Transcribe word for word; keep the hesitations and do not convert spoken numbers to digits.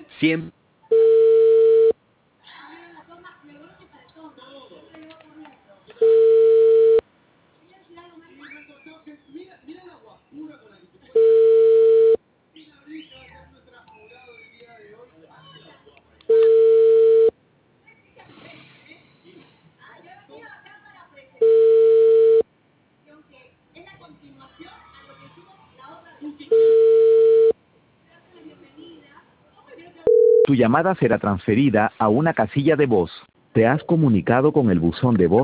Siempre. Tu llamada será transferida a una casilla de voz. Te has comunicado con el buzón de voz